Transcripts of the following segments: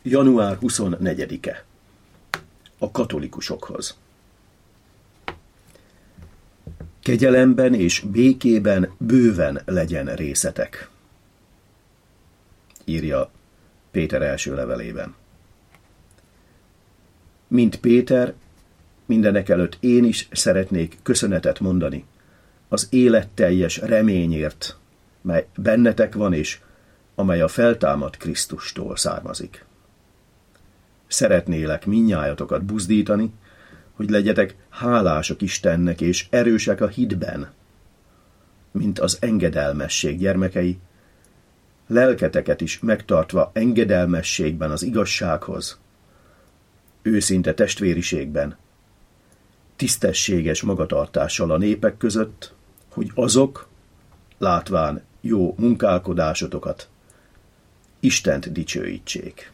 Január 24-e. A katolikusokhoz. Kegyelemben és békében bőven legyen részetek, írja Péter első levelében. Mint Péter, mindenekelőtt én is szeretnék köszönetet mondani az életteljes reményért, mely bennetek van és amely a feltámadt Krisztustól származik. Szeretnélek mindnyájatokat buzdítani, hogy legyetek hálások Istennek és erősek a hitben, mint az engedelmesség gyermekei, lelketeket is megtartva engedelmességben az igazsághoz, őszinte testvériségben, tisztességes magatartással a népek között, hogy azok, látván jó munkálkodásotokat, Istent dicsőítsék.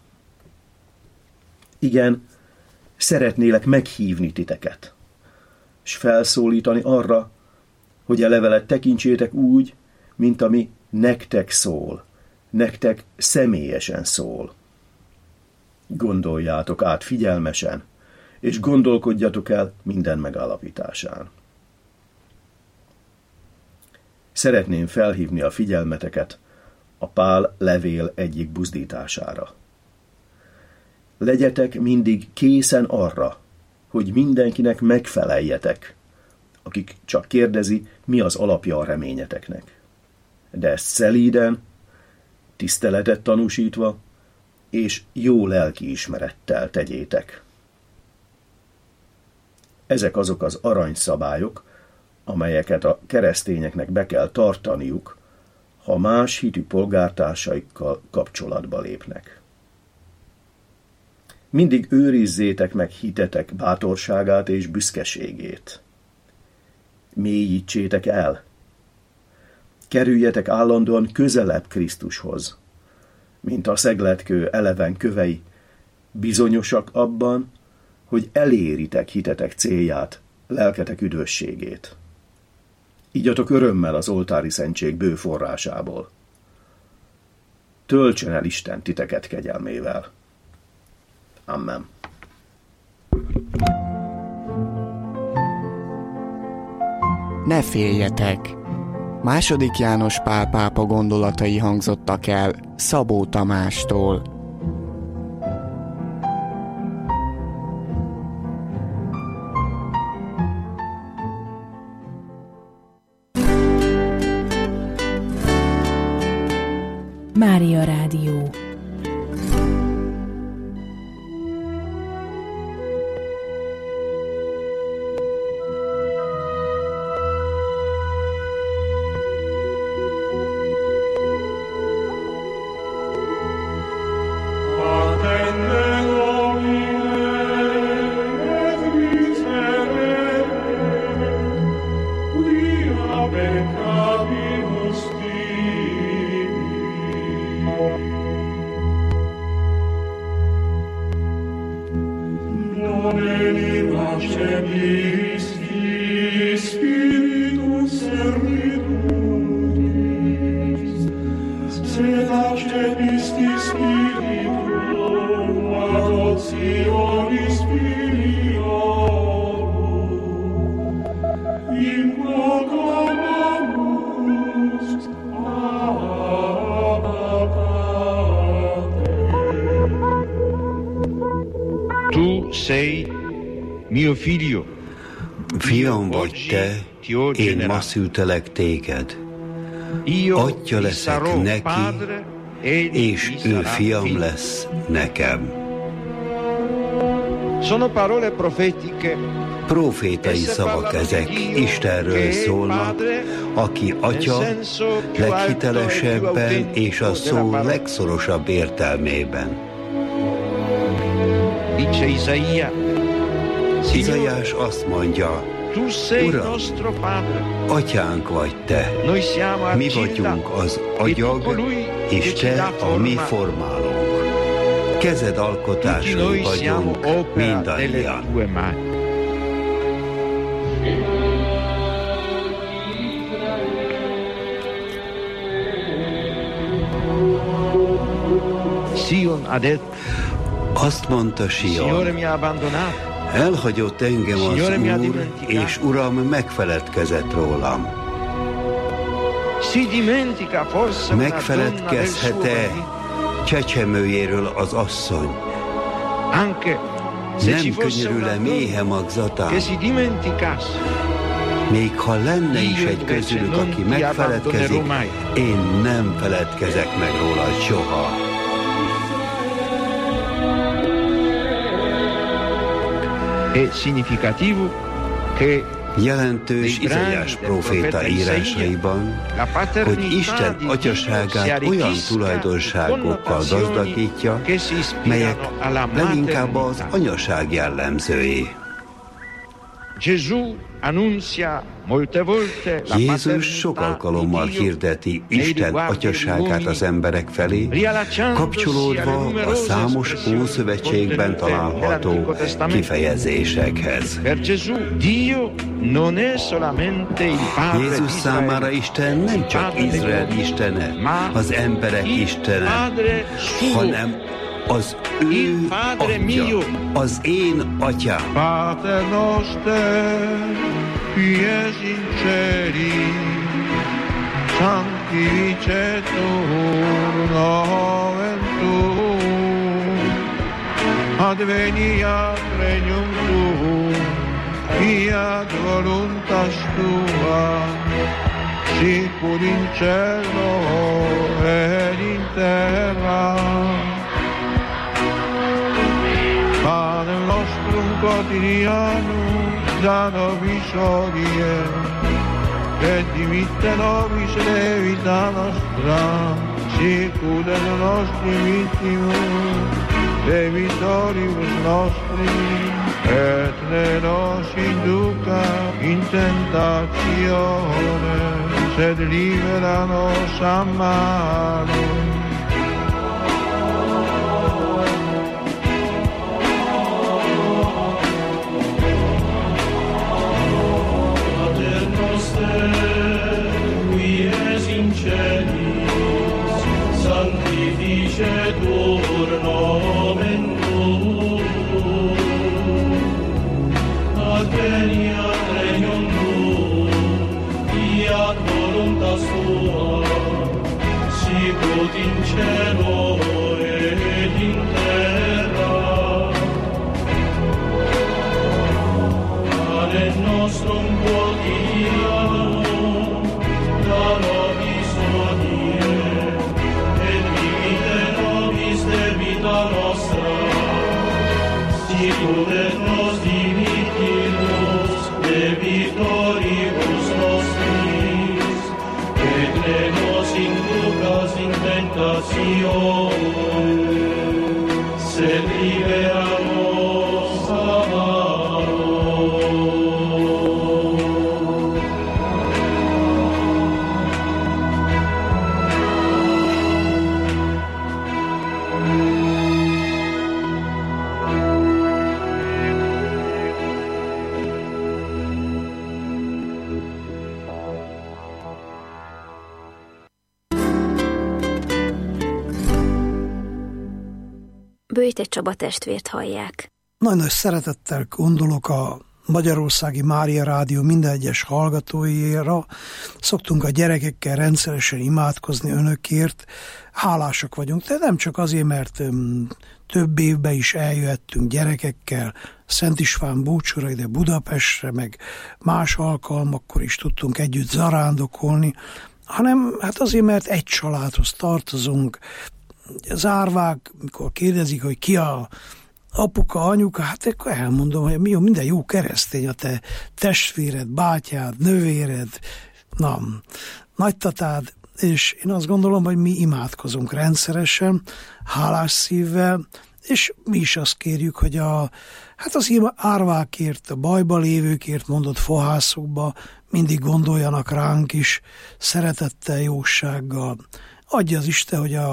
Igen, szeretnélek meghívni titeket, és felszólítani arra, hogy a levelet tekintsétek úgy, mint ami nektek szól, nektek személyesen szól. Gondoljátok át figyelmesen, és gondolkodjatok el minden megállapításán. Szeretném felhívni a figyelmeteket a Pál levél egyik buzdítására. Legyetek mindig készen arra, hogy mindenkinek megfeleljetek, akik csak kérdezi, mi az alapja a reményeteknek. De ezt szelíden, tiszteletet tanúsítva, és jó lelkiismerettel tegyétek. Ezek azok az aranyszabályok, amelyeket a keresztényeknek be kell tartaniuk, ha más hitű polgártársaikkal kapcsolatba lépnek. Mindig őrizzétek meg hitetek bátorságát és büszkeségét. Mélyítsétek el. Kerüljetek állandóan közelebb Krisztushoz, mint a szegletkő eleven kövei, bizonyosak abban, hogy eléritek hitetek célját, lelketek üdvösségét. Igyatok örömmel az oltári szentség bő forrásából. Töltsön el Isten titeket kegyelmével. Amen. Ne féljetek! II. János Pál pápa gondolatai hangzottak el Szabó Tamástól. Mária Rádió. Fiam vagy te, én ma szültelek téged. Atya leszek neki, és ő fiam lesz nekem. Profétai szavak ezek, Istenről szólnak, aki Atya leghitelesebben és a szó legszorosabb értelmében. Izaiás azt mondja, Uram, Atyánk vagy te, mi vagyunk az agyag, és te a mi formálónk. Kezed alkotásai vagyunk mindannyian. Azt mondta Sion, elhagyott engem az Úr, és Uram megfeledkezett rólam. Megfeledkezhet-e csecsemőjéről az asszony? Nem könyörül-e méhe magzatán? Még ha lenne is egy közülük, aki megfeledkezik, én nem feledkezek meg róla soha. Jelentős Izaiás próféta írásaiban, hogy Isten atyaságát olyan tulajdonságokkal gazdagítja, melyek leginkább az anyaság jellemzői. Jézus sok alkalommal hirdeti Isten atyaságát az emberek felé, kapcsolódva a számos Ószövetségben található kifejezésekhez. Jézus számára Isten nem csak Izrael istene, az emberek istene, hanem az ő atya, az én atyám. Pater noster, qui es in celi, sanctificetur nomen tuum, adveniat regnum tuum, fiat voluntas tua, sicur in cielo et in terra. Pane nostrum quotidianum da nobis hodie, et dimitte nobis debita nostra, sicur et nostri vittimus debitoribus nostri, et ne nos induca in tentatione, sed libera nos a malo. Sanctificetur nomen tuum, adveniat regnum tuum, fiat voluntas tua, sicut in cielo et in terra. Pane nostrum quotidianum da nobis hodie, debita nostra, sicur et nos dimittimus debitoribus nostris, et ne nos inducas in tentatione, sed libera nos a malo. Böjte Csaba testvért hallják. Nagy szeretettel gondolok a Magyarországi Mária Rádió minden egyes hallgatóira. Szoktunk a gyerekekkel rendszeresen imádkozni önökért. Hálásak vagyunk, de nem csak azért, mert több évben is eljöhettünk gyerekekkel Szent István búcsúra ide Budapestre, meg más alkalmakkor is tudtunk együtt zarándokolni, hanem hát azért, mert egy családhoz tartozunk. Az árvák, mikor kérdezik, hogy ki a apuka, anyuka, hát akkor elmondom, hogy minden jó keresztény, a te testvéred, bátyád, nővéred, nagytatád, és én azt gondolom, hogy mi imádkozunk rendszeresen, hálás szívvel, és mi is azt kérjük, hogy az árvákért, a bajba lévőkért mondott fohászokba mindig gondoljanak ránk is, szeretettel, jósággal. Adja az Isten, hogy a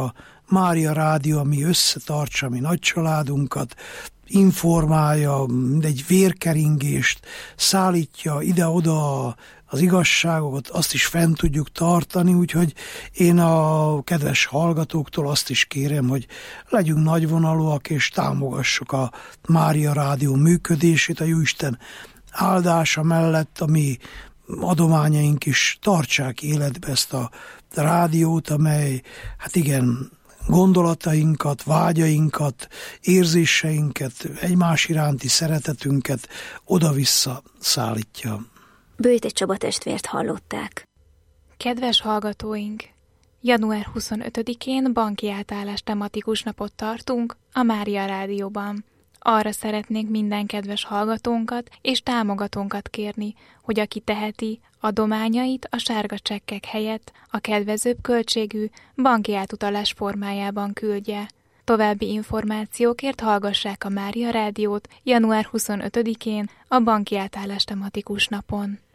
Mária Rádió, ami összetartsa mi nagy családunkat, informálja, egy vérkeringést, szállítja ide-oda az igazságokat, azt is fent tudjuk tartani, úgyhogy én a kedves hallgatóktól azt is kérem, hogy legyünk nagyvonalúak, és támogassuk a Mária Rádió működését, a Jóisten áldása mellett, a mi adományaink is tartsák életbe ezt a rádiót, amely, hát igen, gondolatainkat, vágyainkat, érzéseinket, egymás iránti szeretetünket oda-vissza szállítja. Böjte Csaba testvért hallották. Kedves hallgatóink! Január 25-én banki átállás tematikus napot tartunk a Mária Rádióban. Arra szeretnénk minden kedves hallgatónkat és támogatónkat kérni, hogy aki teheti, adományait a sárga csekkek helyett a kedvezőbb költségű banki átutalás formájában küldje. További információkért hallgassák a Mária Rádiót január 25-én a banki átállás tematikus napon.